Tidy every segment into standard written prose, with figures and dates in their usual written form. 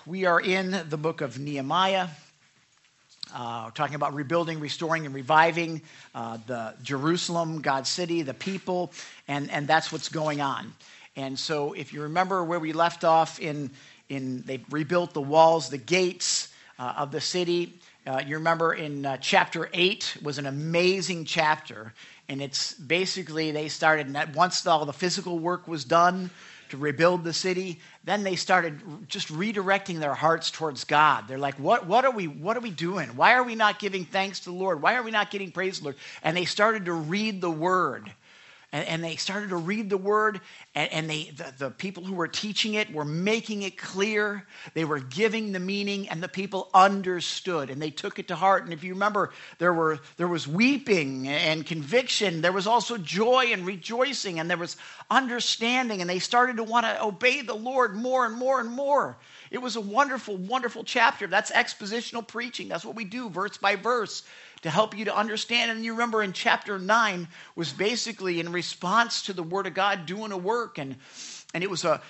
We are in the book of Nehemiah, talking about rebuilding, restoring, and reviving the Jerusalem, God's city, the people, and that's what's going on. And so if you remember where we left off they rebuilt the walls, the gates of the city. You remember in chapter 8 was an amazing chapter. And it's basically they started, once all the physical work was done to rebuild the city, then they started just redirecting their hearts towards God. They're like, what are we doing? Why are we not giving thanks to the Lord? Why are we not getting praise to the Lord? And they started to read the word. And they started to read the word, and the people who were teaching it were making it clear. They were giving the meaning, and the people understood, and they took it to heart. And if you remember, there was weeping and conviction. There was also joy and rejoicing, and there was understanding, and they started to want to obey the Lord more and more and more. It was a wonderful, wonderful chapter. That's expositional preaching. That's what we do, verse by verse, to help you to understand. And you remember in chapter 9 was basically in response to the word of God doing a work. And it was a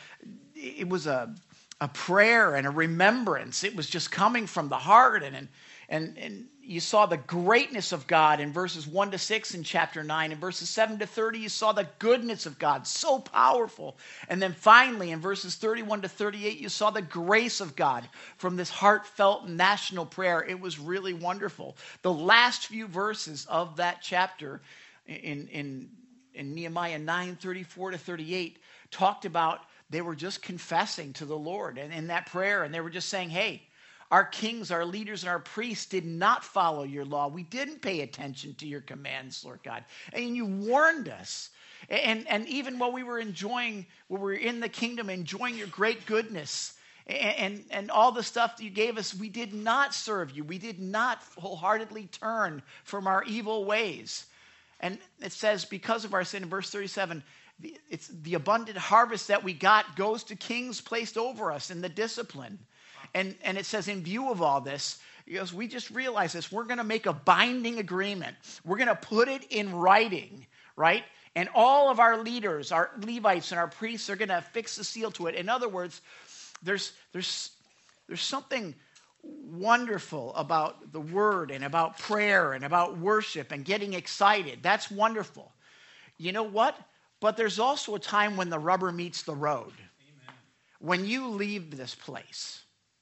prayer and a remembrance. It was just coming from the heart. And you saw the greatness of God in verses 1 to 6 in chapter 9. In verses 7 to 30, you saw the goodness of God, so powerful. And then finally, in verses 31 to 38, you saw the grace of God from this heartfelt national prayer. It was really wonderful. The last few verses of that chapter in Nehemiah 9, 34 to 38, talked about they were just confessing to the Lord and in that prayer, and they were just saying, hey, our kings, our leaders, and our priests did not follow your law. We didn't pay attention to your commands, Lord God. And you warned us. And even while we were in the kingdom, enjoying your great goodness and all the stuff that you gave us, we did not serve you. We did not wholeheartedly turn from our evil ways. And it says, because of our sin, in verse 37, it's the abundant harvest that we got goes to kings placed over us in the discipline. And it says, in view of all this, because we just realized this, we're going to make a binding agreement. We're going to put it in writing, right? And all of our leaders, our Levites and our priests are going to affix the seal to it. In other words, there's something wonderful about the word and about prayer and about worship and getting excited. That's wonderful. You know what? But there's also a time when the rubber meets the road. Amen. When you leave this place.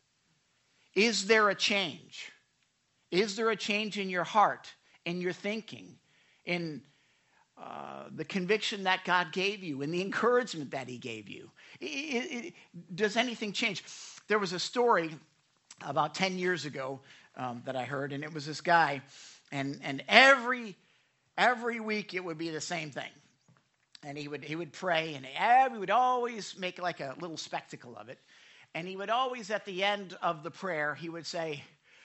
Is there a change? Is there a change in your heart, in your thinking, in the conviction that God gave you, in the encouragement that he gave you? Does anything change? There was a story about 10 years ago that I heard, and it was this guy, and every week it would be the same thing. And he would pray, and he would always make like a little spectacle of it. And he would always, at the end of the prayer, he would say,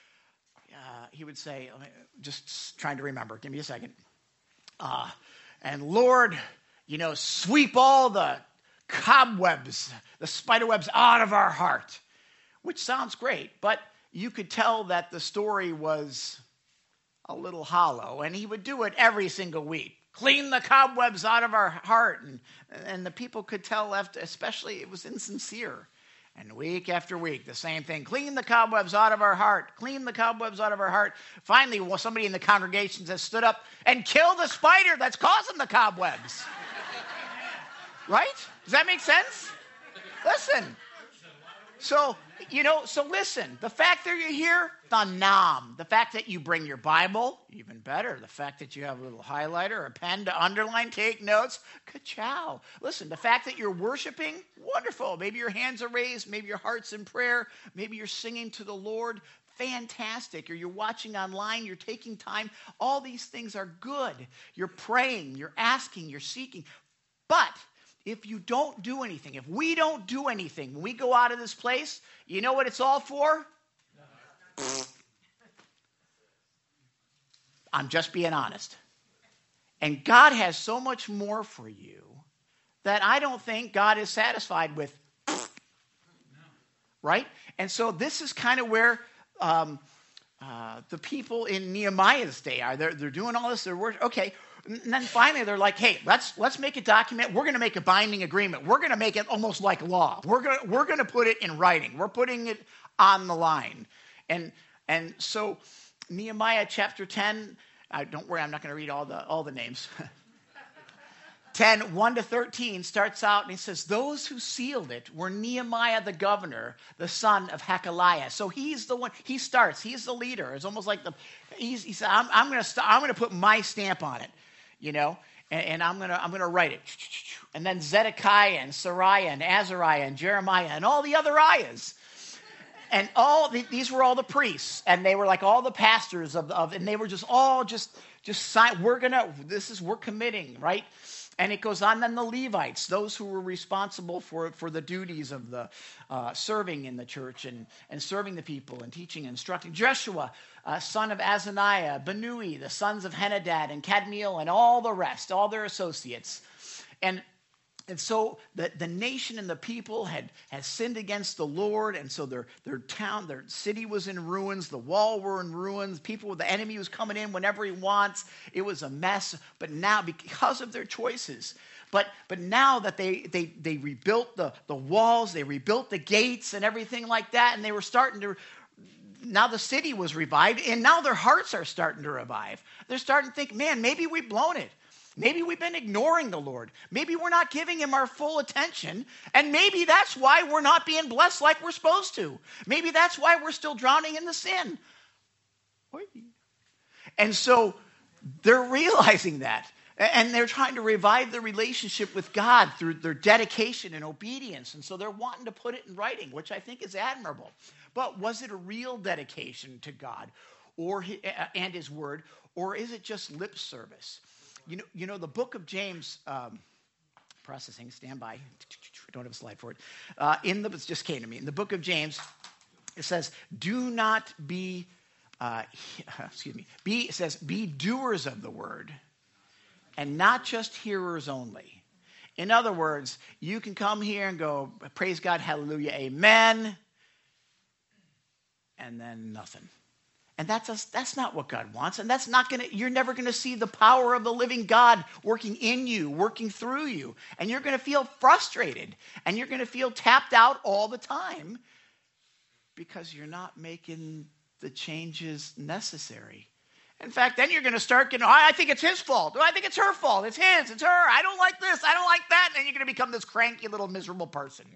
just trying to remember, give me a second. And Lord, sweep all the cobwebs, the spider webs out of our heart, which sounds great, but you could tell that the story was a little hollow. And he would do it every single week. Clean the cobwebs out of our heart. And the people could tell, especially it was insincere. And week after week, the same thing. Clean the cobwebs out of our heart. Clean the cobwebs out of our heart. Finally, somebody in the congregation has stood up and killed the spider that's causing the cobwebs. Right? Does that make sense? Listen. So listen. The fact that you're here, phenomenal. The fact that you bring your Bible, even better. The fact that you have a little highlighter or a pen to underline, take notes, ka-chow. Listen, the fact that you're worshiping, wonderful. Maybe your hands are raised. Maybe your heart's in prayer. Maybe you're singing to the Lord. Fantastic. Or you're watching online. You're taking time. All these things are good. You're praying. You're asking. You're seeking. But if you don't do anything, if we don't do anything, when we go out of this place, you know what it's all for? I'm just being honest. And God has so much more for you that I don't think God is satisfied with. Right? And so this is kind of where the people in Nehemiah's day are. They're doing all this. They're worship. Okay, And then finally they're like, hey, let's make a document. We're going to make a binding agreement. We're going to make it almost like law. We're going to put it in writing. We're putting it on the line. And so Nehemiah chapter 10, don't worry, I'm not going to read all the names. 10, 1 to 13 starts out and he says, those who sealed it were Nehemiah the governor, the son of Hakaliah. So he's the one, he starts, he's the leader. It's almost like he said, I'm going to put my stamp on it, and I'm going to write it. And then Zedekiah and Sariah and Azariah and Jeremiah and all the other Ayahs. And these were all the priests, and they were like all the pastors and they were just sign. We're committing, right? And it goes on. Then the Levites, those who were responsible for the duties of the serving in the church and serving the people and teaching and instructing. Joshua, son of Azaniah, Benui, the sons of Henadad and Kadmiel, and all the rest, all their associates. And so the nation and the people had sinned against the Lord, and so their town, their city was in ruins, the wall were in ruins, the enemy was coming in whenever he wants. It was a mess. But now, because of their choices, but now that they rebuilt the walls, they rebuilt the gates and everything like that, and they were starting to. Now the city was revived, and now their hearts are starting to revive. They're starting to think, man, maybe we've blown it. Maybe we've been ignoring the Lord. Maybe we're not giving him our full attention. And maybe that's why we're not being blessed like we're supposed to. Maybe that's why we're still drowning in the sin. And so they're realizing that. And they're trying to revive their relationship with God through their dedication and obedience. And so they're wanting to put it in writing, which I think is admirable. But was it a real dedication to God and his word, or is it just lip service? You know, the book of James, processing, stand by. I don't have a slide for it. It just came to me. In the book of James, it says, do not be, it says, be doers of the word and not just hearers only. In other words, you can come here and go, praise God, hallelujah, amen, and then nothing. And that's not what God wants. And you're never going to see the power of the living God working in you, working through you. And you're going to feel frustrated. And you're going to feel tapped out all the time because you're not making the changes necessary. In fact, then you're going to start getting, I think it's his fault. I think it's her fault. It's his. It's her. I don't like this. I don't like that. And then you're going to become this cranky little miserable person.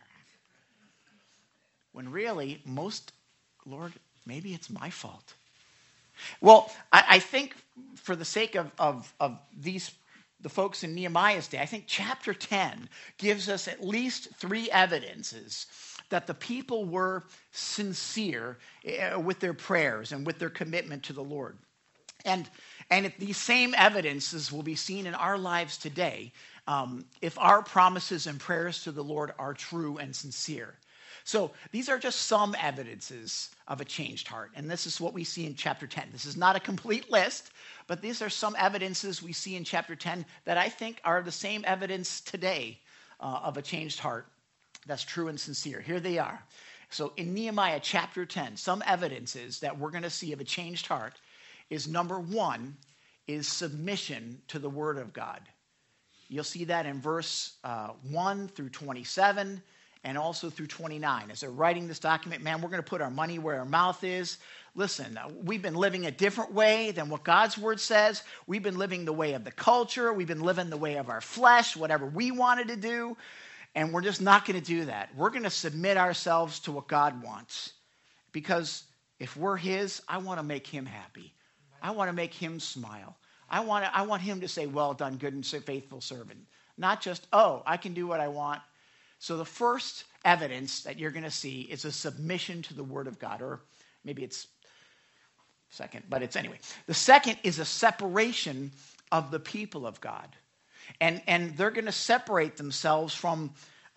When really, Lord, maybe it's my fault. Well, I think for the sake of the folks in Nehemiah's day, I think chapter 10 gives us at least 3 evidences that the people were sincere with their prayers and with their commitment to the Lord. And these same evidences will be seen in our lives today if our promises and prayers to the Lord are true and sincere. So these are just some evidences of a changed heart. And this is what we see in chapter 10. This is not a complete list, but these are some evidences we see in chapter 10 that I think are the same evidence today of a changed heart that's true and sincere. Here they are. So in Nehemiah chapter 10, some evidences that we're going to see of a changed heart is number 1 is submission to the word of God. You'll see that in verse 1 through 27. And also through 29. As they're writing this document, man, we're going to put our money where our mouth is. Listen, we've been living a different way than what God's word says. We've been living the way of the culture. We've been living the way of our flesh, whatever we wanted to do. And we're just not going to do that. We're going to submit ourselves to what God wants. Because if we're his, I want to make him happy. I want to make him smile. I want him to say, well done, good and faithful servant. Not just, I can do what I want. So the first evidence that you're going to see is a submission to the word of God, or maybe it's second, but it's anyway. The second is a separation of the people of God. And they're going to separate themselves from,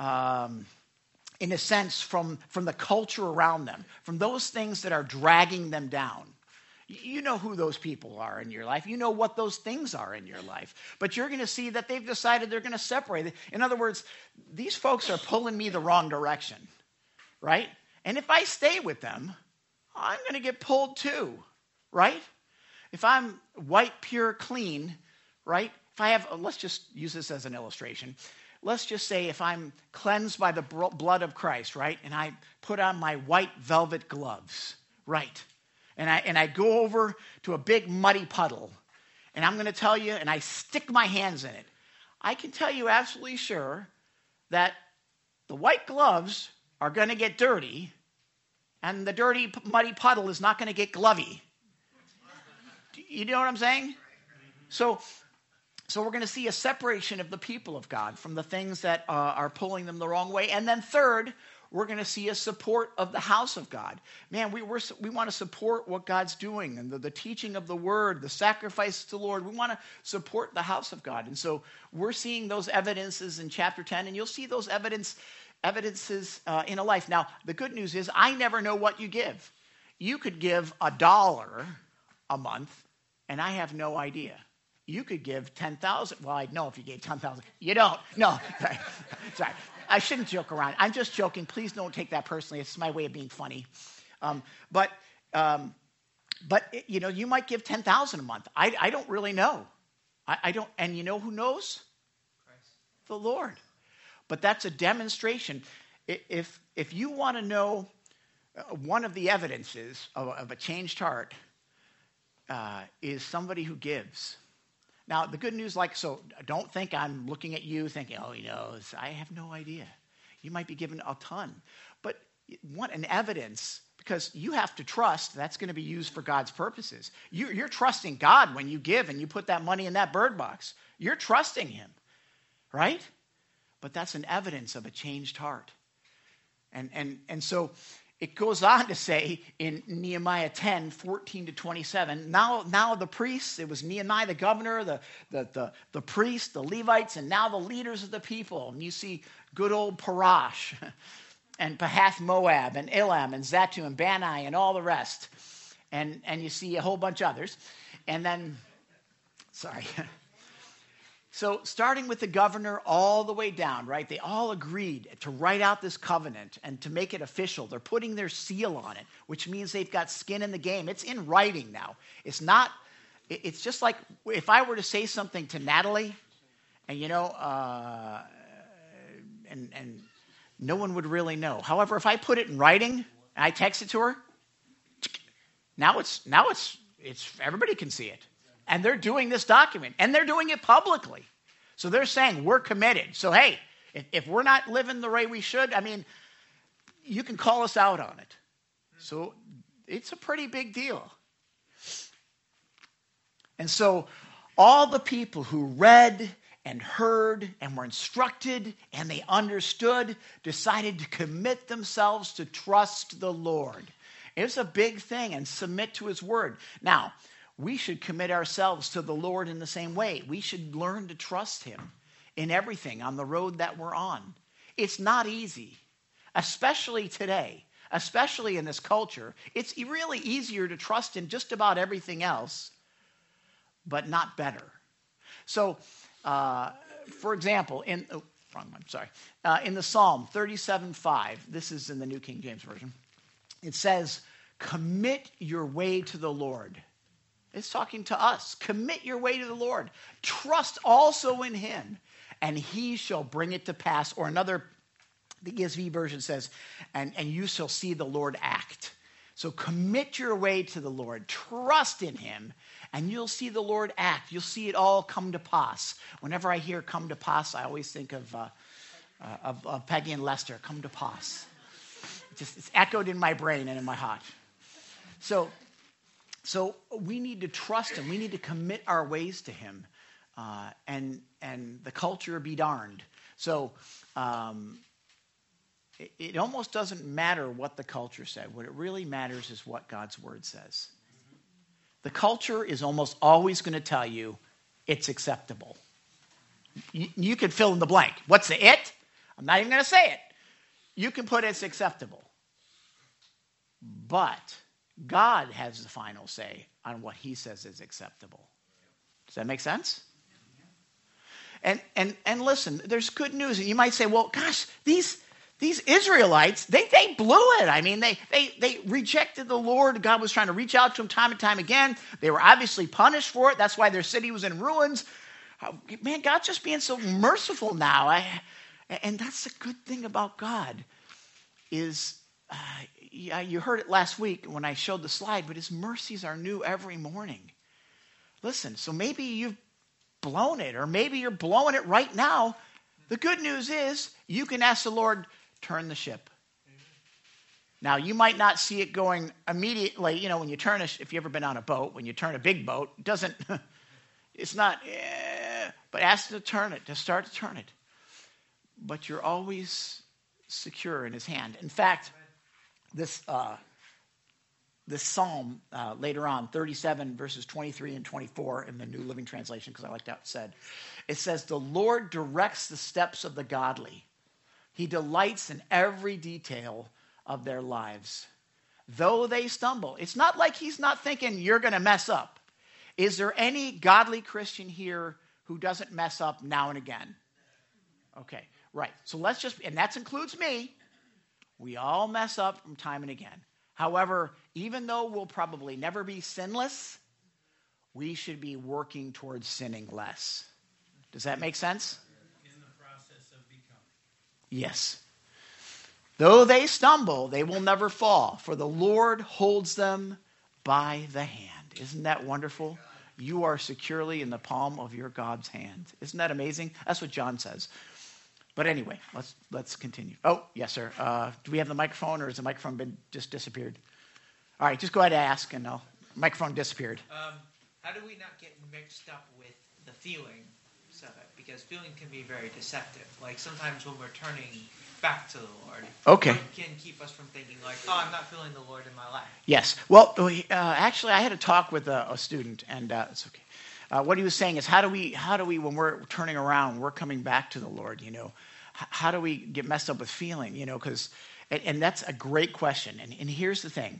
in a sense, from the culture around them, from those things that are dragging them down. You know who those people are in your life. You know what those things are in your life. But you're going to see that they've decided they're going to separate. In other words, these folks are pulling me the wrong direction, right? And if I stay with them, I'm going to get pulled too, right? If I'm white, pure, clean, right? If I have, let's just use this as an illustration. Let's just say if I'm cleansed by the blood of Christ, right? And I put on my white velvet gloves, right? And I go over to a big muddy puddle, and I'm going to tell you, and I stick my hands in it. I can tell you absolutely sure that the white gloves are going to get dirty, and the dirty, muddy puddle is not going to get glovey. You know what I'm saying? So we're going to see a separation of the people of God from the things that are pulling them the wrong way. And then third, we're going to see a support of the house of God. Man, we want to support what God's doing and the teaching of the word, the sacrifice to the Lord. We want to support the house of God. And so we're seeing those evidences in chapter 10, and you'll see those evidences in a life. Now, the good news is I never know what you give. You could give $1 a month, and I have no idea. You could give 10,000. Well, I'd know if you gave 10,000. You don't. No. Sorry. I shouldn't joke around. I'm just joking. Please don't take that personally. It's my way of being funny. But you know, you might give 10,000 a month. I don't really know. I don't. And you know who knows? Christ. The Lord. But that's a demonstration. If you want to know one of the evidences of a changed heart is somebody who gives. Now, the good news, so don't think I'm looking at you thinking, oh, he knows. I have no idea. You might be given a ton. But an evidence, because you have to trust that's going to be used for God's purposes. You're trusting God when you give and you put that money in that bird box. You're trusting him, right? But that's an evidence of a changed heart. And so it goes on to say in Nehemiah 10, 14 to 27, now the priests, it was Nehemiah the governor, the priests, the Levites, and now the leaders of the people. And you see good old Parash and Pahath Moab and Elam and Zatu and Bani and all the rest. And you see a whole bunch of others. And then, sorry. So starting with the governor all the way down, right? They all agreed to write out this covenant and to make it official. They're putting their seal on it, which means they've got skin in the game. It's in writing now. It's just like if I were to say something to Natalie and, and no one would really know. However, if I put it in writing and I text it to her, now it's everybody can see it. And they're doing this document, and they're doing it publicly. So they're saying, we're committed. So, hey, if we're not living the way we should, you can call us out on it. So it's a pretty big deal. And so all the people who read and heard and were instructed and they understood decided to commit themselves to trust the Lord. It's a big thing, and submit to his word. Now, we should commit ourselves to the Lord in the same way. We should learn to trust him in everything on the road that we're on. It's not easy, especially today, especially in this culture. It's really easier to trust in just about everything else, but not better. So, for example, in the Psalm 37:5, this is in the New King James Version, it says, commit your way to the Lord. It's talking to us. Commit your way to the Lord. Trust also in him, and he shall bring it to pass. Or another, the ESV version says, and you shall see the Lord act. So commit your way to the Lord. Trust in him, and you'll see the Lord act. You'll see it all come to pass. Whenever I hear come to pass, I always think of Peggy and Lester, come to pass. It's echoed in my brain and in my heart. So we need to trust him. We need to commit our ways to him, and the culture be darned. So it almost doesn't matter what the culture said. What it really matters is what God's word says. The culture is almost always going to tell you it's acceptable. You can fill in the blank. What's the it? I'm not even going to say it. You can put it's acceptable. But God has the final say on what he says is acceptable. Does that make sense? And listen, there's good news. And you might say, well, gosh, these Israelites, they blew it. They rejected the Lord. God was trying to reach out to them time and time again. They were obviously punished for it. That's why their city was in ruins. Man, God's just being so merciful now. And that's the good thing about God is, you heard it last week when I showed the slide, but his mercies are new every morning. Listen, so maybe you've blown it, or maybe you're blowing it right now. The good news is you can ask the Lord, turn the ship. Now, you might not see it going immediately. You know, when you turn if you've ever been on a boat, when you turn a big boat, it's not, but ask him to turn it, to start to turn it. But you're always secure in his hand. In fact, this psalm later on, 37 verses 23 and 24 in the New Living Translation, because I like that said, it says, the Lord directs the steps of the godly. He delights in every detail of their lives. Though they stumble, it's not like he's not thinking you're going to mess up. Is there any godly Christian here who doesn't mess up now and again? Okay, right. So and that includes me. We all mess up from time and again. However, even though we'll probably never be sinless, we should be working towards sinning less. Does that make sense? In the process of becoming. Yes. Though they stumble, they will never fall, for the Lord holds them by the hand. Isn't that wonderful? You are securely in the palm of your God's hand. Isn't that amazing? That's what John says. But anyway, let's continue. Oh, yes, sir. Do we have the microphone, or has the microphone just disappeared? All right, just go ahead and ask, and microphone disappeared. How do we not get mixed up with the feelings of it? Because feeling can be very deceptive. Like sometimes when we're turning back to the Lord, okay, it can keep us from thinking like, oh, I'm not feeling the Lord in my life. Yes. Well, actually, I had a talk with a student, and it's okay. What he was saying is, how do we, when we're turning around, we're coming back to the Lord, you know, how do we get messed up with feeling, you know, because, and that's a great question. And here's the thing.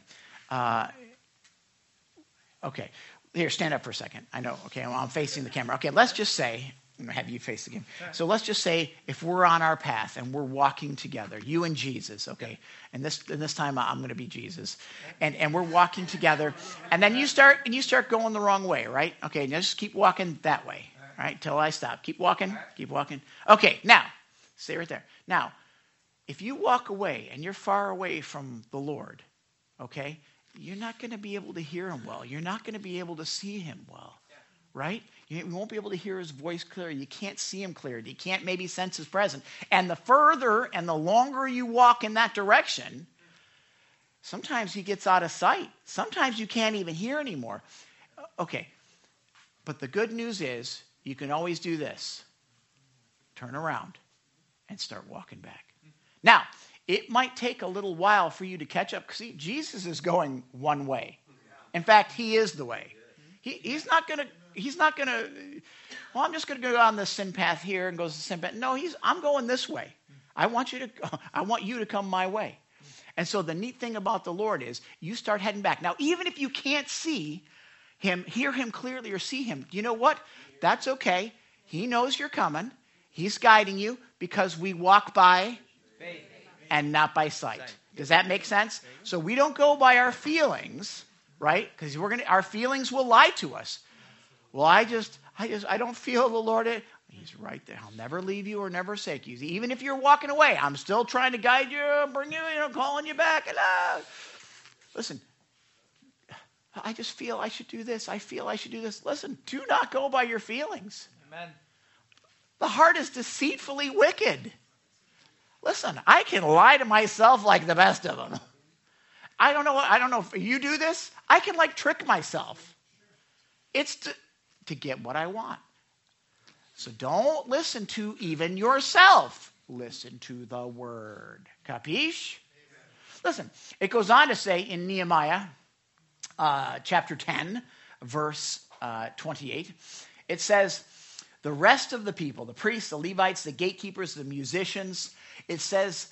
Okay, here, stand up for a second. I know, okay, I'm facing the camera. Okay, let's just say, I'm going to have you face the camera. So let's just say if we're on our path and we're walking together, you and Jesus, okay, and this time I'm going to be Jesus, and we're walking together, and then you start going the wrong way, right? Okay, now just keep walking that way, right, till I stop. Keep walking. Okay, now, stay right there. Now, if you walk away and you're far away from the Lord, okay, you're not going to be able to hear him well. You're not going to be able to see him well, right? You won't be able to hear his voice clearly. You can't see him clearly. You can't maybe sense his presence. And the further and the longer you walk in that direction, sometimes he gets out of sight. Sometimes you can't even hear anymore. Okay, but the good news is you can always do this. Turn around and start walking back. Now, it might take a little while for you to catch up. See, Jesus is going one way. In fact, he is the way. He's not going to, well, I'm just going to go on the sin path here and goes to the sin path. No, I'm going this way. I want you to come my way. And so the neat thing about the Lord is you start heading back. Now, even if you can't see him, hear him clearly, or see him, you know what? That's okay. He knows you're coming. He's guiding you because we walk by faith and not by sight. Does that make sense? So we don't go by our feelings, right? Because our feelings will lie to us. Well, I don't feel the Lord. He's right there. I'll never leave you or never forsake you. Even if you're walking away, I'm still trying to guide you, bring you, calling you back. And, listen, I just feel I should do this. I feel I should do this. Listen, do not go by your feelings. Amen. The heart is deceitfully wicked. Listen, I can lie to myself like the best of them. I don't know if you do this. I can trick myself. It's to get what I want. So don't listen to even yourself. Listen to the word. Capiche? Listen, it goes on to say in Nehemiah chapter 10, verse 28, it says, the rest of the people, the priests, the Levites, the gatekeepers, the musicians, it says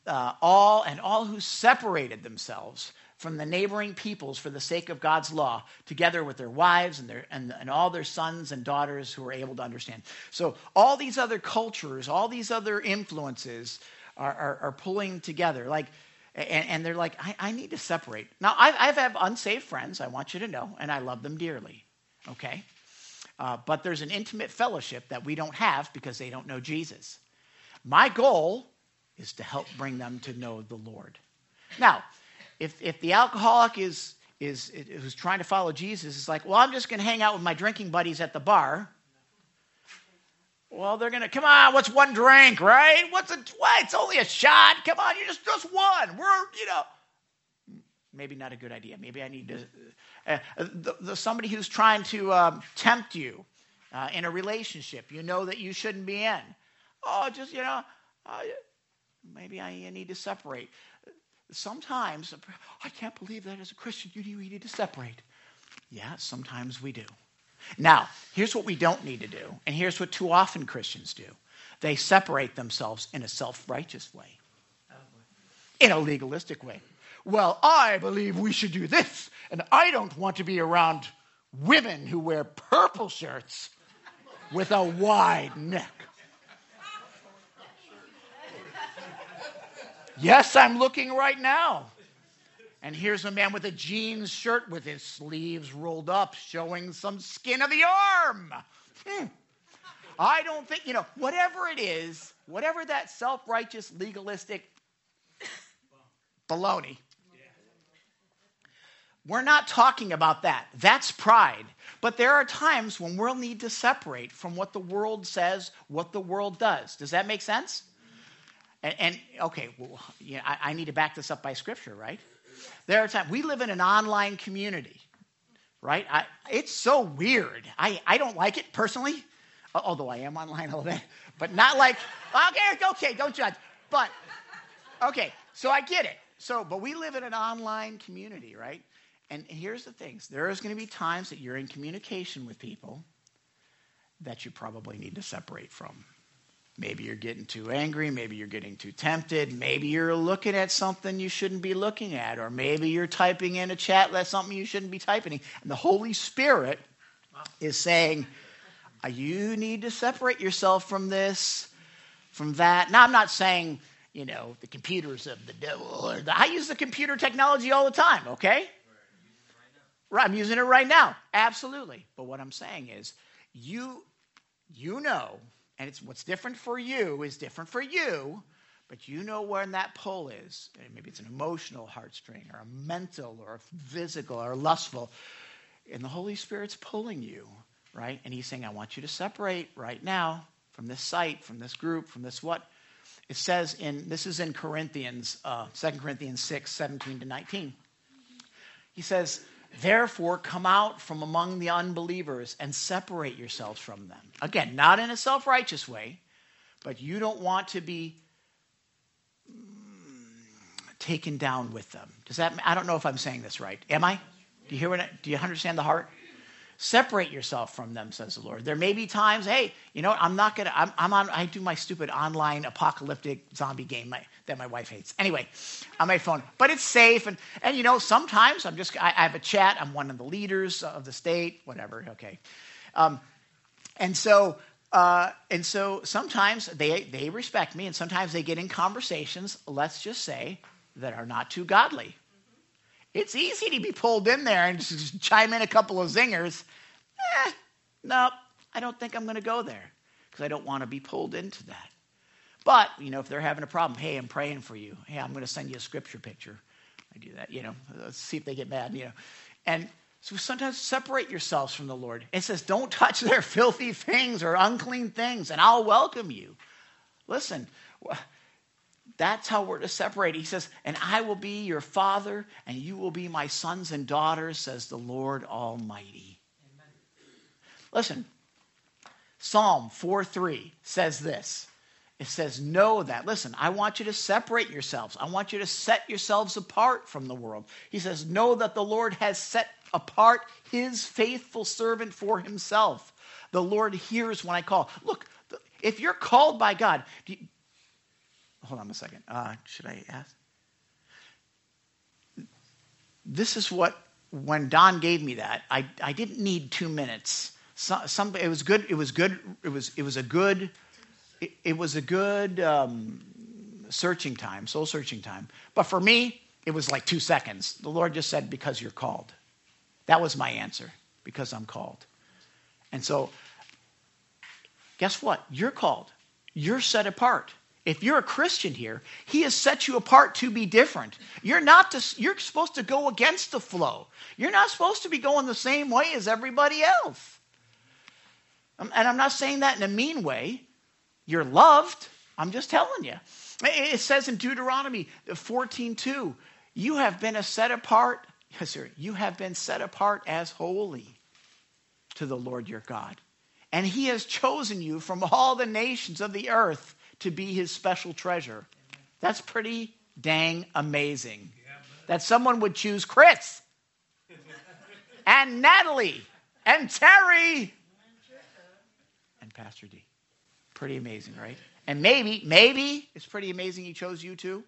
all who separated themselves from the neighboring peoples for the sake of God's law, together with their wives and all their sons and daughters who were able to understand. So all these other cultures, all these other influences are pulling together. And they're like, I need to separate. Now, I have unsaved friends, I want you to know, and I love them dearly. Okay? but there's an intimate fellowship that we don't have because they don't know Jesus. My goal is to help bring them to know the Lord. Now, if the alcoholic who's trying to follow Jesus is like, well, I'm just going to hang out with my drinking buddies at the bar. Well, they're going to, come on, what's one drink, right? It's only a shot. Come on, you just one. Maybe not a good idea. maybe I need to, somebody who's trying to tempt you in a relationship, you know that you shouldn't be in. Maybe I need to separate. Sometimes, I can't believe that as a Christian, you need to separate. Yeah, sometimes we do. Now, here's what we don't need to do, and here's what too often Christians do. They separate themselves in a self-righteous way, in a legalistic way. Well, I believe we should do this, and I don't want to be around women who wear purple shirts with a wide neck. Yes, I'm looking right now. And here's a man with a jeans shirt with his sleeves rolled up, showing some skin of the arm. I don't think, whatever it is, whatever that self-righteous, legalistic baloney, we're not talking about that. That's pride. But there are times when we'll need to separate from what the world says, what the world does. Does that make sense? And okay, well, I need to back this up by Scripture, right? There are times, we live in an online community, right? It's so weird. I don't like it personally, although I am online a little bit, but not like, okay, don't judge. But, okay, so I get it. But we live in an online community, right? And here's the things. There is going to be times that you're in communication with people that you probably need to separate from. Maybe you're getting too angry. Maybe you're getting too tempted. Maybe you're looking at something you shouldn't be looking at. Or maybe you're typing in a chat that's something you shouldn't be typing in. And the Holy Spirit is saying, you need to separate yourself from this, from that. Now, I'm not saying, the computers of the devil. I use the computer technology all the time, okay? Right, I'm using it right now. Absolutely. But what I'm saying is, you know, and it's what's different for you is different for you, but you know where that pull is. Maybe it's an emotional heartstring or a mental or a physical or lustful. And the Holy Spirit's pulling you, right? And he's saying, I want you to separate right now from this site, from this group, from this what? It says this is in Corinthians, 2 Corinthians 6, 17 to 19. He says, therefore, come out from among the unbelievers and separate yourselves from them. Again, not in a self-righteous way, but you don't want to be taken down with them. I don't know if I'm saying this right. Am I? Do you understand the heart? Separate yourself from them, says the Lord. There may be times, hey, I do my stupid online apocalyptic zombie game that my wife hates. Anyway, on my phone. But it's safe. And sometimes I have a chat. I'm one of the leaders of the state, whatever. Okay. And so sometimes they respect me, and sometimes they get in conversations, let's just say, that are not too godly. It's easy to be pulled in there and just chime in a couple of zingers. No, I don't think I'm going to go there because I don't want to be pulled into that. But, if they're having a problem, hey, I'm praying for you. Hey, I'm going to send you a scripture picture. I do that, Let's see if they get mad, And so sometimes separate yourselves from the Lord. It says, don't touch their filthy things or unclean things, and I'll welcome you. Listen, that's how we're to separate. He says, and I will be your father, and you will be my sons and daughters, says the Lord Almighty. Amen. Listen, Psalm 4:3 says this. It says, know that. Listen, I want you to separate yourselves. I want you to set yourselves apart from the world. He says, know that the Lord has set apart his faithful servant for himself. The Lord hears when I call. Look, if you're called by God, hold on a second. Should I ask? This is when Don gave me that, I didn't need 2 minutes. It was good. It was good. It was a good searching time, soul searching time. But for me, it was like 2 seconds. The Lord just said, because you're called. That was my answer, because I'm called. And so, guess what? You're called. You're set apart. If you're a Christian here, he has set you apart to be different. You're supposed to go against the flow. You're not supposed to be going the same way as everybody else. And I'm not saying that in a mean way. You're loved. I'm just telling you. It says in Deuteronomy 14:2, you have been set apart. Yes, sir. You have been set apart as holy to the Lord your God. And he has chosen you from all the nations of the earth to be his special treasure. That's pretty dang amazing. That someone would choose Chris and Natalie and Terry and Pastor D. Pretty amazing, right? And maybe it's pretty amazing he chose you too.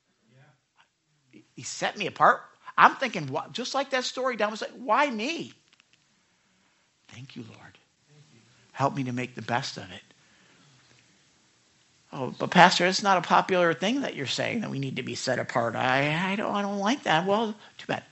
He set me apart. I'm thinking, just like that story down was like, why me? Thank you, Lord. Help me to make the best of it. Oh, but Pastor, it's not a popular thing that you're saying that we need to be set apart. I don't like that. Well, too bad.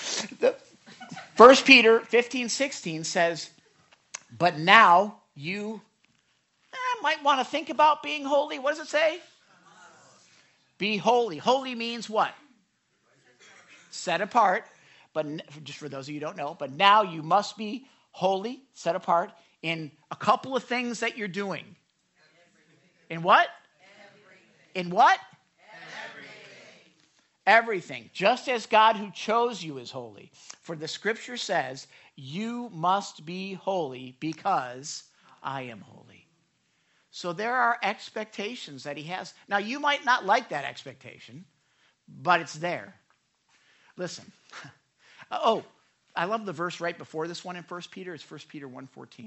1 Peter 15:16 says, but now you might want to think about being holy. What does it say? Be holy. Holy means what? Set apart. But just for those of you who don't know, but now you must be holy, set apart in a couple of things that you're doing. In what? In what? Everything. Just as God who chose you is holy. For the scripture says, you must be holy because I am holy. So there are expectations that he has. Now, you might not like that expectation, but it's there. Listen. I love the verse right before this one in 1 Peter. It's 1 Peter 1:14.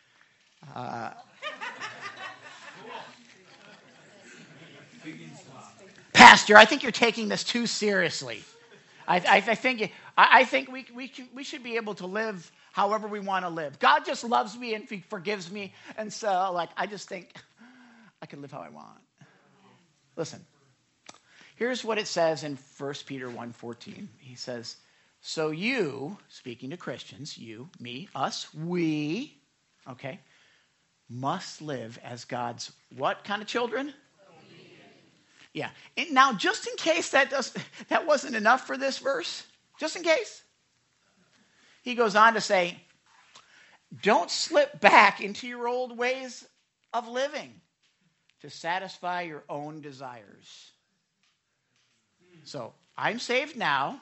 Pastor, I think you're taking this too seriously. I think we should be able to live however we want to live. God just loves me and he forgives me, and so I just think I can live how I want. Listen, here's what it says in 1 Peter 1:14. He says, so you, speaking to Christians, you, me, us, we, okay, must live as God's what kind of children? Yeah. And now, just in case that wasn't enough for this verse, just in case, he goes on to say, don't slip back into your old ways of living to satisfy your own desires. So, I'm saved now.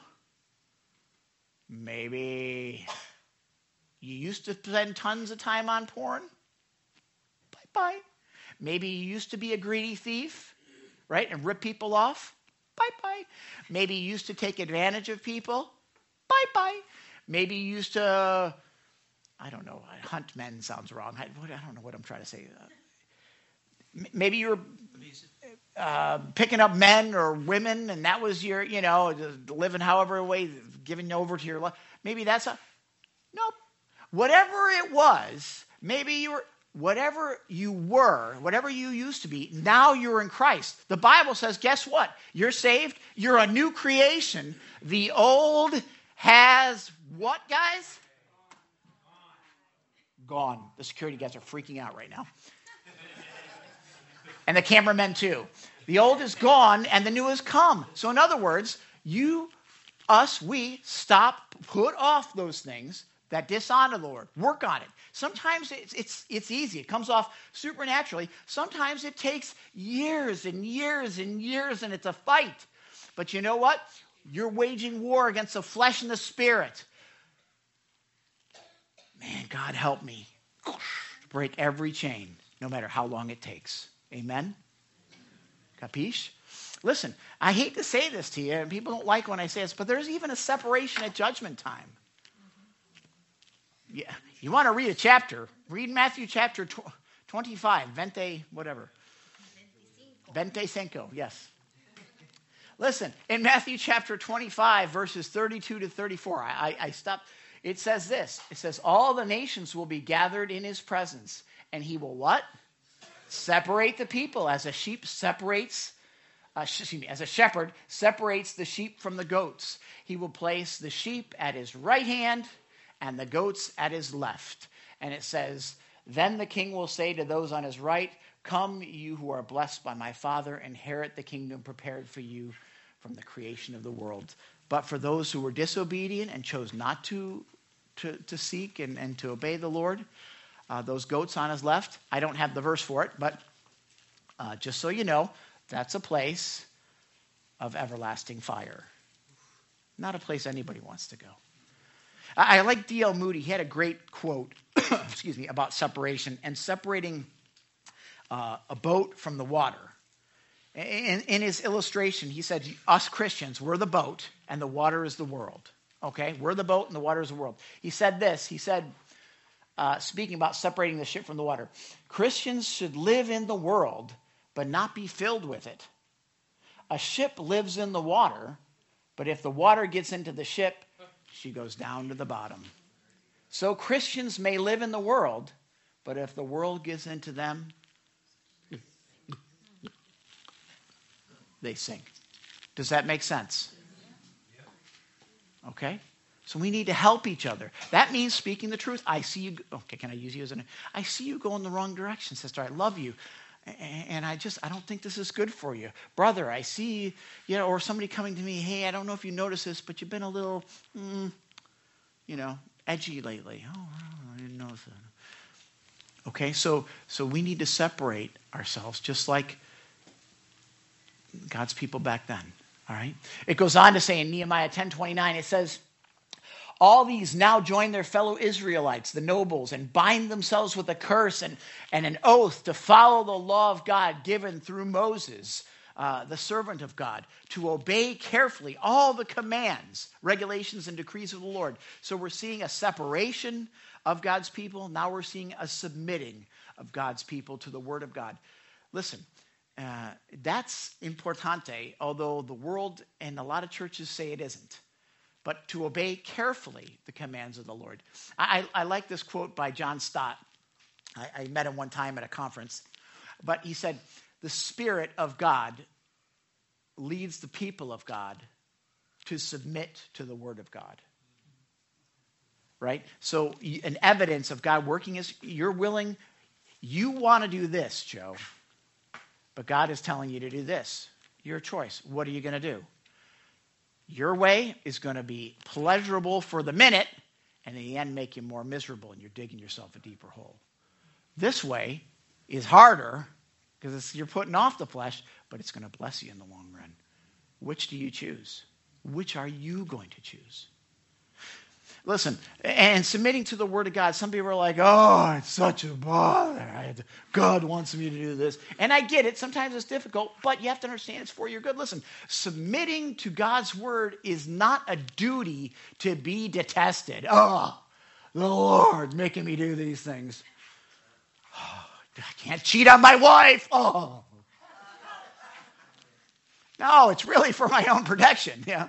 Maybe you used to spend tons of time on porn. Bye-bye. Maybe you used to be a greedy thief, right, and rip people off. Bye-bye. Maybe you used to take advantage of people. Bye-bye. Maybe you used to, I don't know, hunt men sounds wrong. I don't know what I'm trying to say. Maybe you were picking up men or women, and that was your, living however way, giving over to your life. Maybe that's nope. Whatever it was, maybe you were, whatever you used to be, now you're in Christ. The Bible says, guess what? You're saved. You're a new creation. The old has what, guys? Gone. The security guys are freaking out right now. And the cameramen too. The old is gone and the new has come. So in other words, we put off those things that dishonor the Lord. Work on it. Sometimes it's easy. It comes off supernaturally. Sometimes it takes years and years and years, and it's a fight. But you know what? You're waging war against the flesh and the spirit. Man, God help me to break every chain, no matter how long it takes. Amen? Capiche? Listen, I hate to say this to you, and people don't like when I say this, but there's even a separation at judgment time. Yeah, you want to read a chapter? Read Matthew chapter 25, 25, yes. Listen, in Matthew chapter 25, verses 32 to 34, I stopped. It says this. It says, all the nations will be gathered in his presence, and he will what? Separate the people as a shepherd separates the sheep from the goats. He will place the sheep at his right hand and the goats at his left. And it says, then the king will say to those on his right, come, you who are blessed by my Father, inherit the kingdom prepared for you from the creation of the world. But for those who were disobedient and chose not to seek and to obey the Lord, those goats on his left, I don't have the verse for it, but just so you know, that's a place of everlasting fire. Not a place anybody wants to go. I like D.L. Moody. He had a great quote, about separation and separating a boat from the water. In his illustration, he said, us Christians, we're the boat and the water is the world. Okay? We're the boat and the water is the world. He said this. He said, speaking about separating the ship from the water, Christians should live in the world but not be filled with it. A ship lives in the water, but if the water gets into the ship, she goes down to the bottom. So Christians may live in the world, but if the world gets into them, they sink. Does that make sense? Okay? So we need to help each other. That means speaking the truth. I see you. Okay, can I use you as an? I see you go in the wrong direction, sister. I love you. And I don't think this is good for you. Brother, I see, or somebody coming to me, hey, I don't know if you notice this, but you've been a little, edgy lately. Oh, I didn't notice that. Okay, so we need to separate ourselves just like God's people back then, all right? It goes on to say in Nehemiah 10:29, it says, all these now join their fellow Israelites, the nobles, and bind themselves with a curse and an oath to follow the law of God given through Moses, the servant of God, to obey carefully all the commands, regulations, and decrees of the Lord. So we're seeing a separation of God's people. Now we're seeing a submitting of God's people to the word of God. Listen, that's importante, although the world and a lot of churches say it isn't. But to obey carefully the commands of the Lord. I like this quote by John Stott. I met him one time at a conference. But he said, the Spirit of God leads the people of God to submit to the Word of God. Right? So an evidence of God working is you're willing, you want to do this, Joe. But God is telling you to do this. Your choice. What are you going to do? Your way is going to be pleasurable for the minute, and in the end make you more miserable, and you're digging yourself a deeper hole. This way is harder because you're putting off the flesh, but it's going to bless you in the long run. Which do you choose? Which are you going to choose? Listen, and submitting to the Word of God, some people are like, oh, it's such a bother. God wants me to do this. And I get it. Sometimes it's difficult, but you have to understand it's for your good. Listen, submitting to God's Word is not a duty to be detested. Oh, the Lord's making me do these things. Oh, I can't cheat on my wife. Oh. No, it's really for my own protection. Yeah.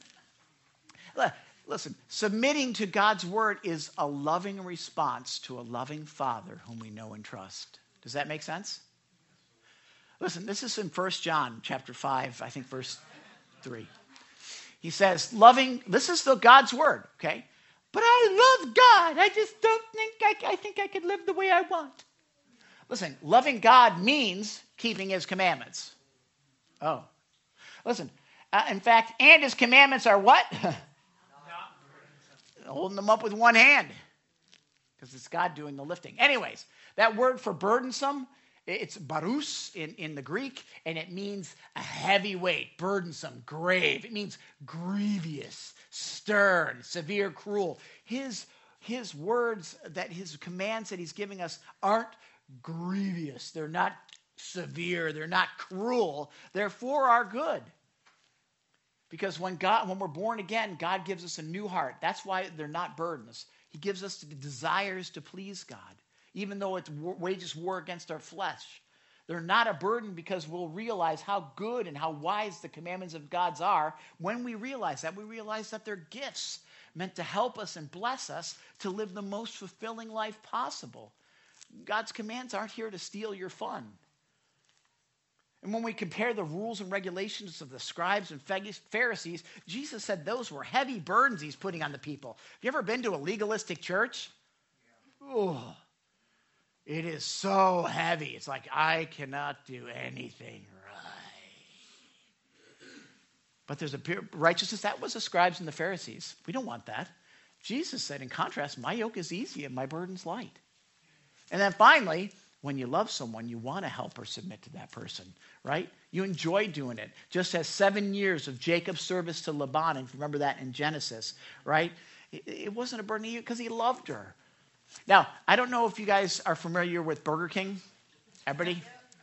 Listen, submitting to God's word is a loving response to a loving Father whom we know and trust. Does that make sense? Listen, this is in 1 John chapter 5, I think verse 3. He says, this is God's word, okay? But I love God. I just don't think I think I could live the way I want. Listen, loving God means keeping his commandments. Oh. Listen, in fact, and his commandments are what? Holding them up with one hand because it's God doing the lifting. Anyways, that word for burdensome, it's barus in the Greek, and it means a heavy weight, burdensome, grave. It means grievous, stern, severe, cruel. His words, his commands that he's giving us aren't grievous. They're not severe. They're not cruel. They're for our good. Because when we're born again, God gives us a new heart. That's why they're not burdens. He gives us the desires to please God, even though it wages war against our flesh. They're not a burden because we'll realize how good and how wise the commandments of God's are. When we realize that they're gifts meant to help us and bless us to live the most fulfilling life possible. God's commands aren't here to steal your fun. And when we compare the rules and regulations of the scribes and Pharisees, Jesus said those were heavy burdens he's putting on the people. Have you ever been to a legalistic church? oh, it is so heavy. It's like, I cannot do anything right. But there's a pure righteousness. That was the scribes and the Pharisees. We don't want that. Jesus said, in contrast, my yoke is easy and my burden's light. And then finally, when you love someone, you want to help or submit to that person, right? You enjoy doing it. Just as 7 years of Jacob's service to Laban, and remember that in Genesis, right? It wasn't a burden because he loved her. Now, I don't know if you guys are familiar with Burger King. Everybody?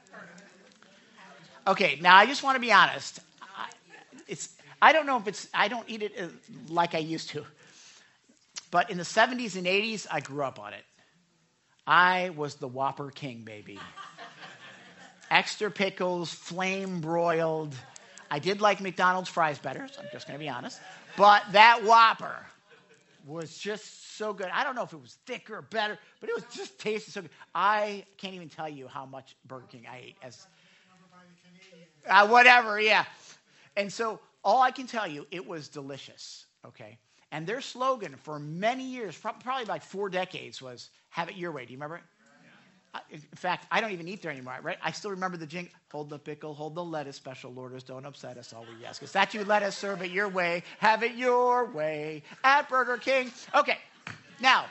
Okay, now I just want to be honest. I don't know if it's, I don't eat it like I used to. But in the 70s and 80s, I grew up on it. I was the Whopper King, baby. Extra pickles, flame broiled. I did like McDonald's fries better, so I'm just going to be honest. But that Whopper was just so good. I don't know if it was thicker or better, but it was just tasted so good. I can't even tell you how much Burger King I ate. Whatever, yeah. And so all I can tell you, it was delicious, okay? And their slogan for many years, probably like 4 decades, was have it your way. Do you remember it? In fact, I don't even eat there anymore, right? I still remember the jingle, hold the pickle, hold the lettuce, special orders, don't upset us, all we ask is that you let us serve it your way, have it your way at Burger King. Okay, now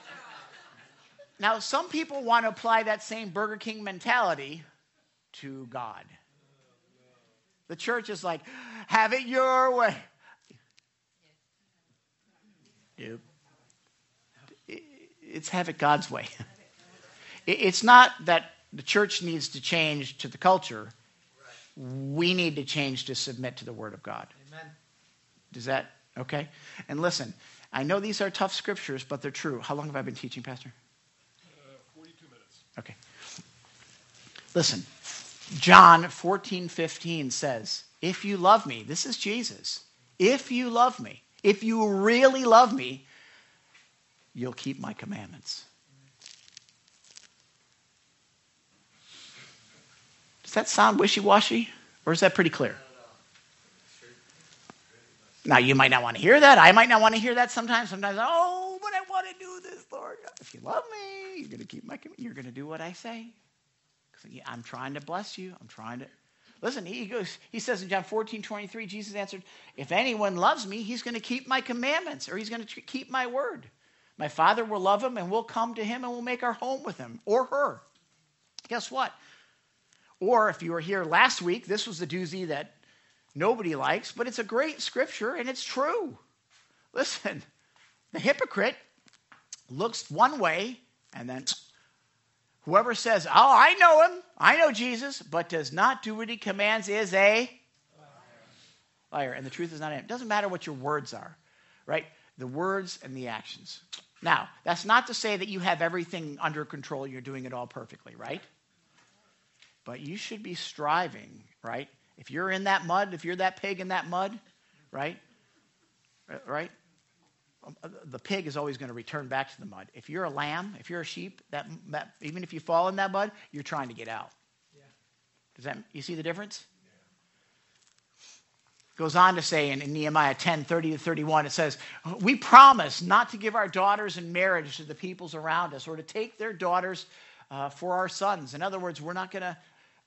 some people want to apply that same Burger King mentality to God. The church is like, have it your way. Dude, it's have it God's way. It's not that the church needs to change to the culture. We need to change to submit to the Word of God. Amen. Is that okay? And listen, I know these are tough scriptures, but they're true. How long have I been teaching, Pastor? 42 minutes. Okay. Listen, John 14:15 says, if you love me, this is Jesus. If you love me, if you really love me, you'll keep my commandments. Does that sound wishy-washy? Or is that pretty clear? Now, you might not want to hear that. I might not want to hear that sometimes. Sometimes, oh, but I want to do this, Lord. If you love me, you're going to keep my commandments. You're going to do what I say. I'm trying to bless you. I'm trying to. Listen, he says in John 14:23, Jesus answered, if anyone loves me, he's going to keep my commandments, or he's going to keep my word. My Father will love him, and we'll come to him, and we'll make our home with him or her. Guess what? Or if you were here last week, this was the doozy that nobody likes, but it's a great scripture, and it's true. Listen, the hypocrite looks one way, and then whoever says, oh, I know him, I know Jesus, but does not do what he commands is a liar. And the truth is not in him. It doesn't matter what your words are, right? The words and the actions. Now, that's not to say that you have everything under control, you're doing it all perfectly, right? But you should be striving, right? If you're in that mud, if you're that pig in that mud, right? Right? The pig is always going to return back to the mud. If you're a lamb, if you're a sheep, that even if you fall in that mud, you're trying to get out. Yeah. Does that you see the difference? Yeah. Goes on to say in Nehemiah 10:30-31, it says, we promise not to give our daughters in marriage to the peoples around us or to take their daughters for our sons. In other words, we're not going to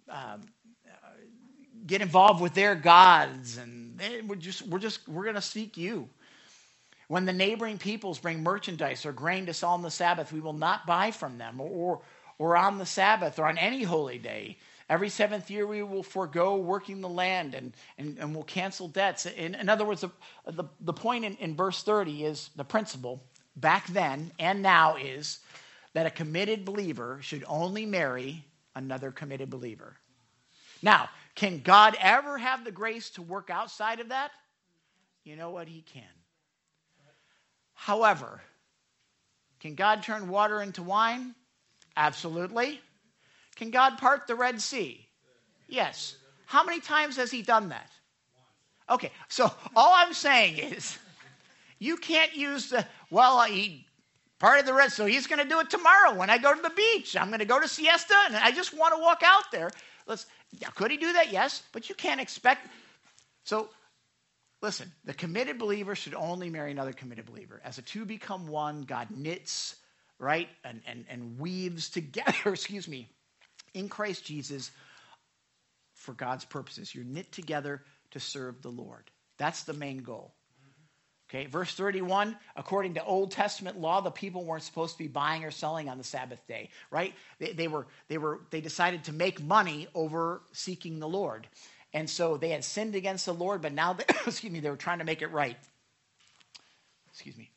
get involved with their gods, and we're going to seek you. When the neighboring peoples bring merchandise or grain to sell on the Sabbath, we will not buy from them, or on the Sabbath, or on any holy day. Every 7th year we will forego working the land and will cancel debts. In other words, the point in verse 30 is the principle back then and now is that a committed believer should only marry another committed believer. Now, can God ever have the grace to work outside of that? You know what? He can. However, can God turn water into wine? Absolutely. Can God part the Red Sea? Yes. How many times has he done that? Okay, so all I'm saying is you can't use he parted the Red Sea, so he's going to do it tomorrow when I go to the beach. I'm going to go to siesta, and I just want to walk out there. Could he do that? Yes, but you can't expect. So, listen, the committed believer should only marry another committed believer. As the two become one, God knits right? And weaves together, excuse me, in Christ Jesus for God's purposes. You're knit together to serve the Lord. That's the main goal. Okay, verse 31, according to Old Testament law, the people weren't supposed to be buying or selling on the Sabbath day, right? They decided to make money over seeking the Lord. And so they had sinned against the Lord, but now they were trying to make it right. Excuse me.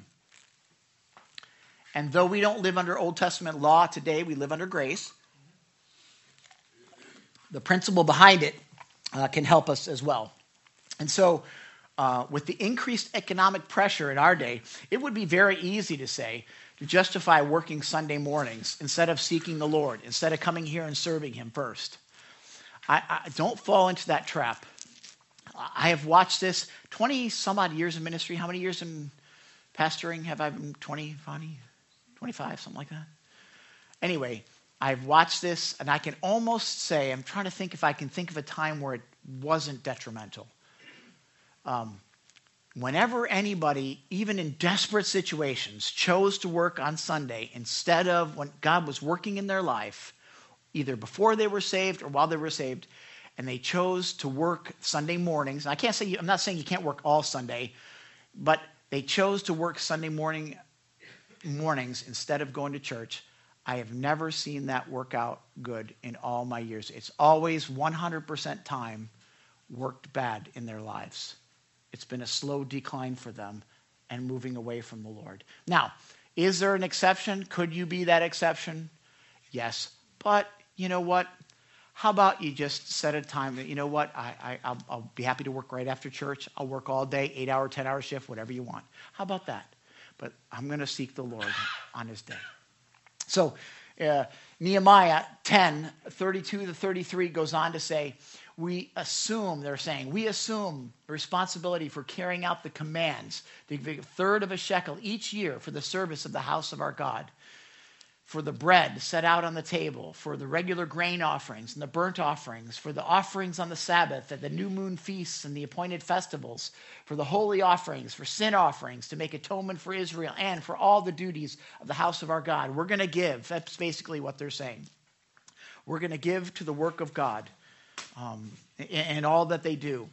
And though we don't live under Old Testament law today, we live under grace. The principle behind it can help us as well. And so with the increased economic pressure in our day, it would be very easy to justify working Sunday mornings instead of seeking the Lord, instead of coming here and serving him first. I don't fall into that trap. I have watched this 20 some odd years in ministry. How many years in pastoring have I been? 20, 25, something like that. Anyway, I've watched this, and I can almost say, I'm trying to think if I can think of a time where it wasn't detrimental. Whenever anybody, even in desperate situations, chose to work on Sunday instead of when God was working in their life, either before they were saved or while they were saved, and they chose to work Sunday mornings. And I'm not saying you can't work all Sunday, but they chose to work Sunday mornings instead of going to church. I have never seen that work out good in all my years. It's always 100% time worked bad in their lives. It's been a slow decline for them and moving away from the Lord. Now, is there an exception? Could you be that exception? Yes. But you know what? How about you just set a time that, you know what, I'll be happy to work right after church. I'll work all day, 8-hour, 10-hour shift, whatever you want. How about that? But I'm going to seek the Lord on his day. So Nehemiah 10, 32 to 33 goes on to say, we assume the responsibility for carrying out the commands, to give a third of a shekel each year for the service of the house of our God, for the bread set out on the table, for the regular grain offerings and the burnt offerings, for the offerings on the Sabbath, at the new moon feasts and the appointed festivals, for the holy offerings, for sin offerings, to make atonement for Israel, and for all the duties of the house of our God. We're going to give. That's basically what they're saying. We're going to give to the work of God and all that they do.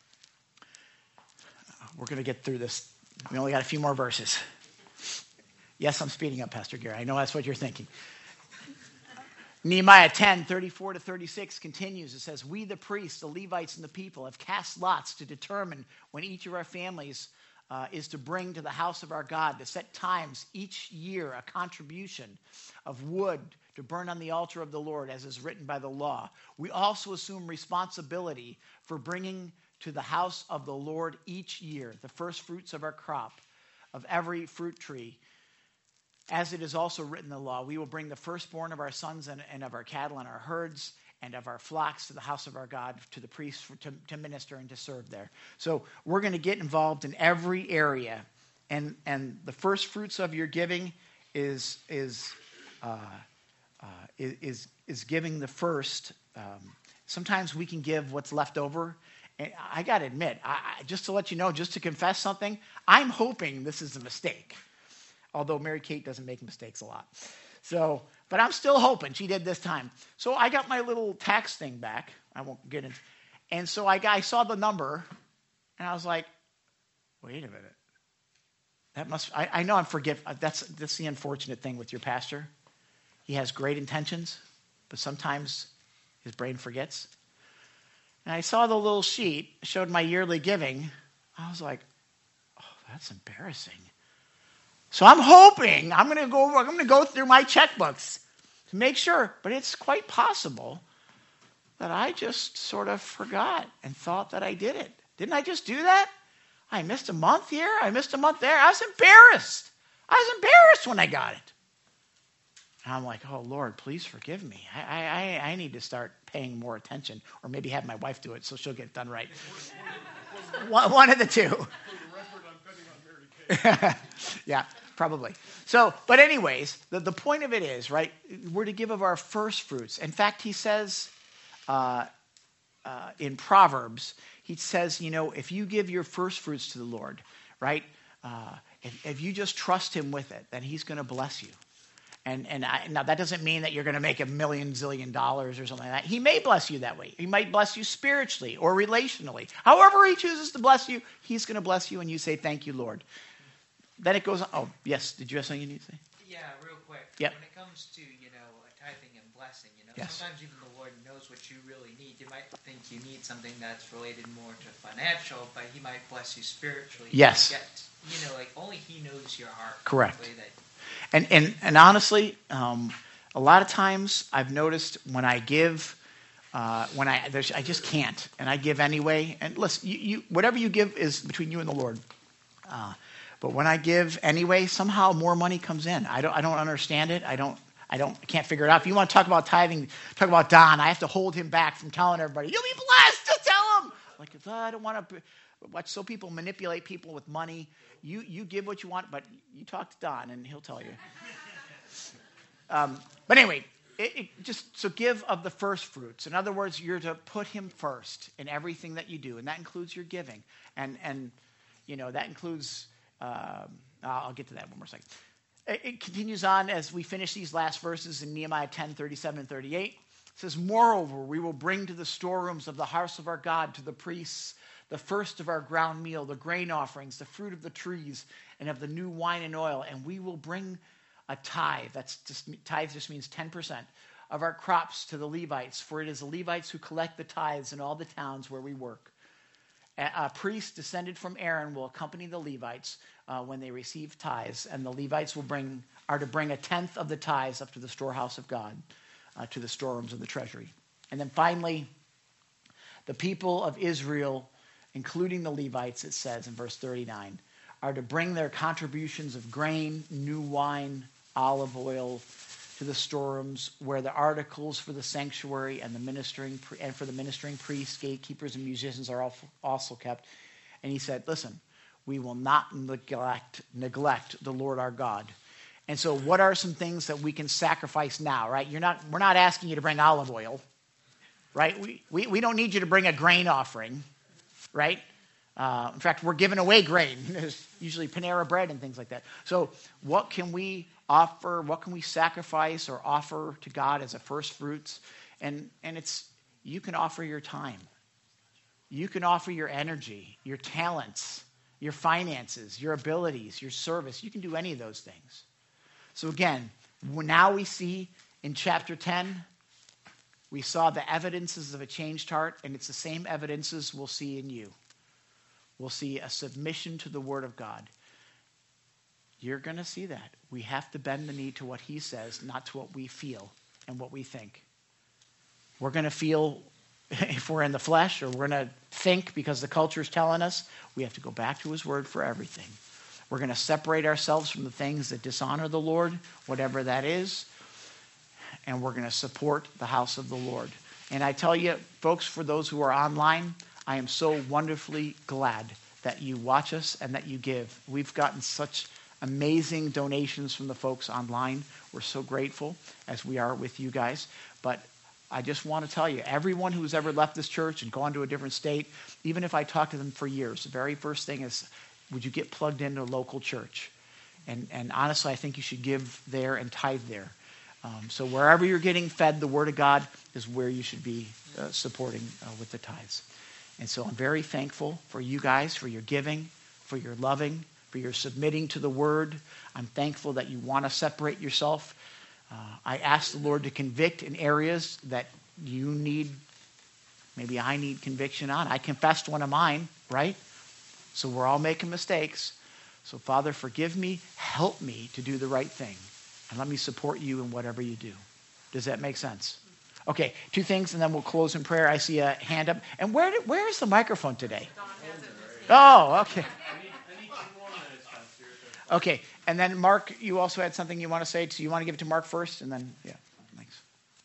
We're going to get through this. We only got a few more verses. Yes, I'm speeding up, Pastor Gary. I know that's what you're thinking. Nehemiah 10, 34 to 36 continues. It says, we, the priests, the Levites, and the people have cast lots to determine when each of our families is to bring to the house of our God, to set times each year a contribution of wood to burn on the altar of the Lord, as is written by the law. We also assume responsibility for bringing to the house of the Lord each year the first fruits of our crop, of every fruit tree. As it is also written in the law, we will bring the firstborn of our sons and of our cattle and our herds and of our flocks to the house of our God, to the priests to minister and to serve there. So we're going to get involved in every area. And the first fruits of your giving is giving the first. Sometimes we can give what's left over. And I got to admit, just to let you know, just to confess something, I'm hoping this is a mistake. Although Mary Kate doesn't make mistakes a lot. So, but I'm still hoping she did this time. So I got my little tax thing back. I won't get into. And so I saw the number, and I was like, wait a minute. That must. I know I'm forgiven. That's the unfortunate thing with your pastor. He has great intentions, but sometimes his brain forgets. And I saw the little sheet, showed my yearly giving. I was like, oh, that's embarrassing. So I'm hoping I'm going to go through my checkbooks to make sure, but it's quite possible that I just sort of forgot and thought that I did it. Didn't I just do that? I missed a month here. I missed a month there. I was embarrassed when I got it. And I'm like, oh, Lord, please forgive me. I need to start paying more attention, or maybe have my wife do it so she'll get it done right. One of the two. For the record, I'm betting on Mary Kay. Yeah, probably. So, but anyways, the point of it is, right, we're to give of our first fruits. In fact, he says in Proverbs, he says, if you give your first fruits to the Lord, right, if you just trust him with it, then he's going to bless you. Now that doesn't mean that you're going to make $1 million zillion or something like that. He may bless you that way. He might bless you spiritually or relationally. However he chooses to bless you, he's going to bless you, and you say, thank you, Lord. Then it goes on. Oh, yes. Did you have something you need to say? Yeah, real quick. Yep. When it comes to, tithing and blessing, Yes. sometimes even the Lord knows what you really need. You might think you need something that's related more to financial, but he might bless you spiritually. Yes. Yet, only he knows your heart. Correct. The way that And honestly, a lot of times I've noticed when I give, I just can't, and I give anyway. And listen, you whatever you give is between you and the Lord. But when I give anyway, somehow more money comes in. I don't understand it. I can't figure it out. If you want to talk about tithing, talk about Don. I have to hold him back from telling everybody, you'll be blessed. Just tell him. Like, I don't want to watch so people manipulate people with money. You give what you want, but you talk to Don and he'll tell you. But anyway, so give of the first fruits. In other words, you're to put him first in everything that you do, and that includes your giving. And that includes. I'll get to that one more second. It continues on as we finish these last verses in Nehemiah 10, 37 and 38. It says, moreover, we will bring to the storerooms of the house of our God, to the priests, the first of our ground meal, the grain offerings, the fruit of the trees, and of the new wine and oil. And we will bring a tithe. Tithe just means 10% of our crops to the Levites, for it is the Levites who collect the tithes in all the towns where we work. A priest descended from Aaron will accompany the Levites when they receive tithes, and the Levites are to bring a tenth of the tithes up to the storehouse of God, to the storerooms of the treasury. And then finally, the people of Israel, including the Levites, it says in verse 39, are to bring their contributions of grain, new wine, olive oil to the storerooms, where the articles for the sanctuary and for the ministering priests, gatekeepers, and musicians are also kept. And he said, listen, we will not neglect the Lord our God. And so what are some things that we can sacrifice now, right? We're not asking you to bring olive oil, right? We don't need you to bring a grain offering, right? In fact, we're giving away grain. There's usually Panera bread and things like that. So what can we offer? What can we sacrifice or offer to God as a first fruits? And you can offer your time. You can offer your energy, your talents, your finances, your abilities, your service. You can do any of those things. So again, now we see in chapter 10, we saw the evidences of a changed heart, and it's the same evidences we'll see in you. We'll see a submission to the Word of God. You're going to see that. We have to bend the knee to what he says, not to what we feel and what we think. We're going to feel if we're in the flesh, or we're going to think because the culture is telling us. We have to go back to his word for everything. We're going to separate ourselves from the things that dishonor the Lord, whatever that is, and we're going to support the house of the Lord. And I tell you, folks, for those who are online, I am so wonderfully glad that you watch us and that you give. We've gotten such amazing donations from the folks online. We're so grateful, as we are with you guys. But I just want to tell you, everyone who's ever left this church and gone to a different state, even if I talk to them for years, the very first thing is, would you get plugged into a local church? And honestly, I think you should give there and tithe there. So wherever you're getting fed the Word of God is where you should be supporting with the tithes. And so I'm very thankful for you guys, for your giving, for your loving, for your submitting to the Word. I'm thankful that you want to separate yourself. I ask the Lord to convict in areas that you need, maybe I need conviction on. I confessed one of mine, right? So we're all making mistakes. So Father, forgive me, help me to do the right thing. And let me support you in whatever you do. Does that make sense? Okay, two things, and then we'll close in prayer. I see a hand up. And where is the microphone today? Oh, okay. Okay, and then Mark, you also had something you want to say. So you want to give it to Mark first, and then, yeah, thanks.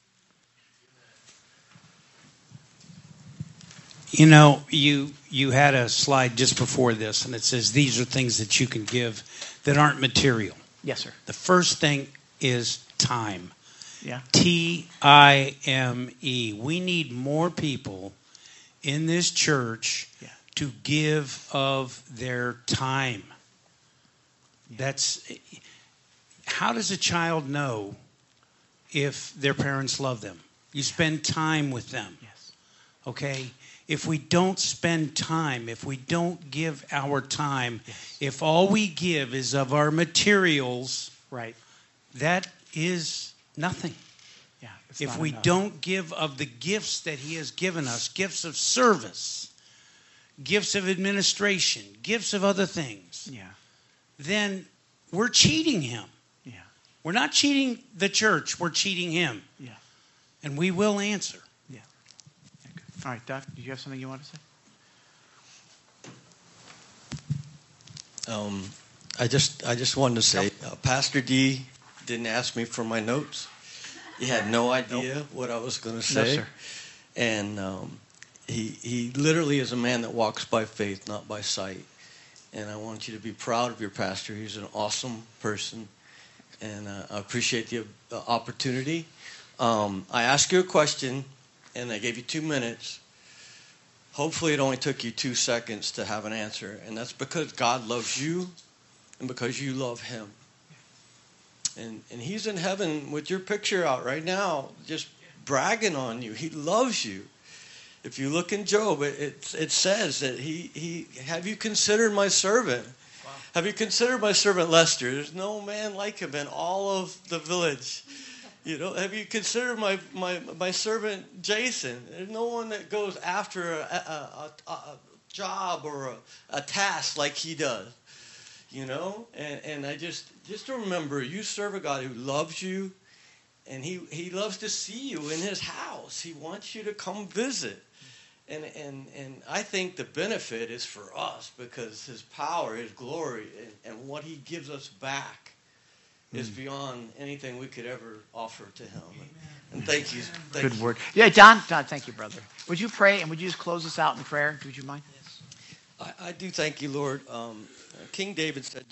You know, you had a slide just before this, and it says these are things that you can give that aren't material. Yes, sir. The first thing is time. Yeah. Time. We need more people in this church to give of their time. How does a child know if their parents love them? You spend time with them. Yes. Okay? If we don't spend time, if we don't give our time, Yes. if all we give is of our materials, Right. that is nothing. Yeah. It's If not we enough. don't give of the gifts that he has given us, gifts of service, gifts of administration, gifts of other things, Yeah. then we're cheating him. Yeah. We're not cheating the church, we're cheating him. Yeah. And we will answer. Yeah. Okay. All right, Doc, did you have something you want to say? I just wanted to say, Pastor D didn't ask me for my notes. He had no idea what I was going to say. No, sir. And he literally is a man that walks by faith, not by sight. And I want you to be proud of your pastor. He's an awesome person. And I appreciate the opportunity. I asked you a question, and I gave you 2 minutes. Hopefully it only took you 2 seconds to have an answer. And that's because God loves you and because you love him. And he's in heaven with your picture out right now, just bragging on you. He loves you. If you look in Job, it says that he have you considered my servant? Wow. Have you considered my servant Lester? There's no man like him in all of the village. You know, have you considered my servant Jason? There's no one that goes after a job or a task like he does. You know, and I just remember, you serve a God who loves you, and he loves to see you in his house. He wants you to come visit. And I think the benefit is for us, because his power, his glory, and what he gives us back is beyond anything we could ever offer to him. And thank you. Good word. Yeah, Don, thank you, brother. Would you pray, and would you just close us out in prayer? Would you mind? Yes. I do thank you, Lord. King David said,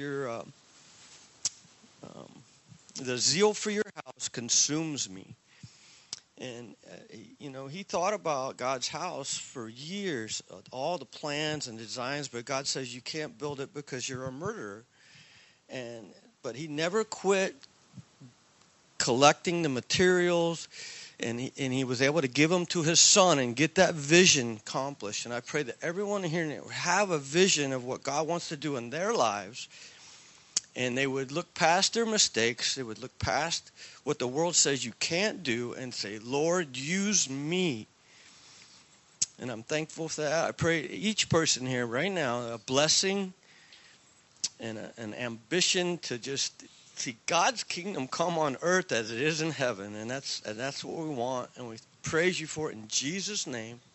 the zeal for your house consumes me. And, he thought about God's house for years, all the plans and designs, but God says you can't build it because you're a murderer. But he never quit collecting the materials, and he was able to give them to his son and get that vision accomplished. And I pray that everyone here have a vision of what God wants to do in their lives, and they would look past their mistakes. They would look past what the world says you can't do and say, Lord, use me. And I'm thankful for that. I pray each person here right now a blessing and an ambition to just see God's kingdom come on earth as it is in heaven. And that's what we want. And we praise you for it in Jesus' name.